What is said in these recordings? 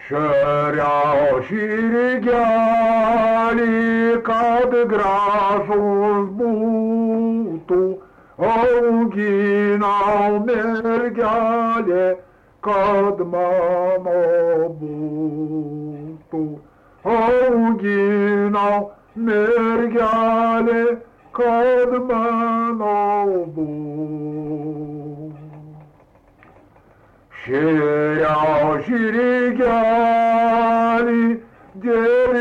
Šeriau širgelį, kad gražus būtų, auginau mergelę, kad mano būtų. Auginau mergelę, kad mano būtų. Šeriau širgelį, dėl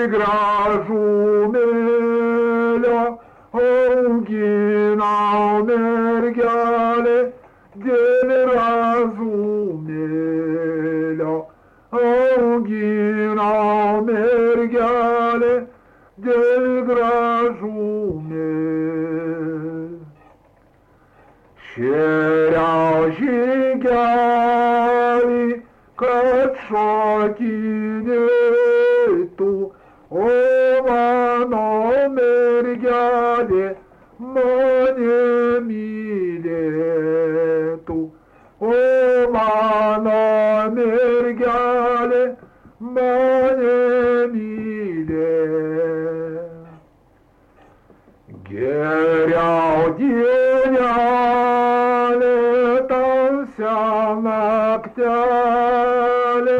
gražumėlio, auginau mergelę, dėl razumėlio, auginau mergelę, dėl gražumėlio. Šeriau širgelį, kad šokinėtų, o mano mergelė mane mylėtų. O mano mergelė mane mylėtų. Geriau dienelė, tamsia naktelė,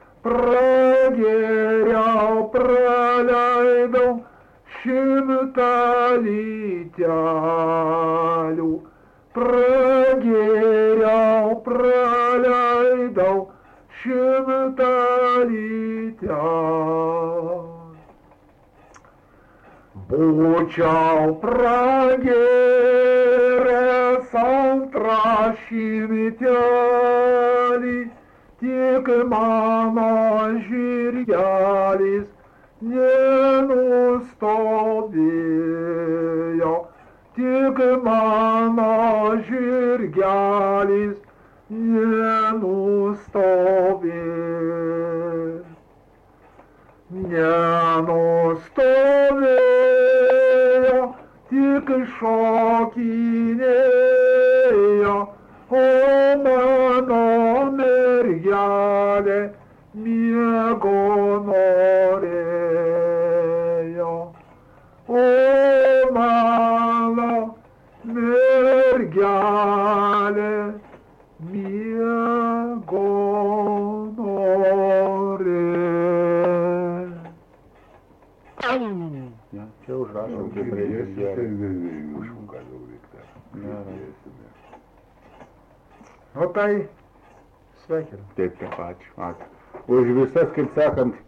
pragėriau, praleidau 100 lytelių. Pragėriau, praleidau 100 lytelių. Būčiau pragėręs 2 šimtelį, tik mano žirgelis nenustovėjo, tik mano žirgelis nenustovėjo. Nenustovėjo, tik šokinėjo, o mano mergelė miego norėjo. O mano mergelė miego norėjo. Čia užrašom, kaip reikia gerai. Užšūkaliau reikia. O tai sveikinu. Taip, taip, ačiū. Už visas, kaip sakant,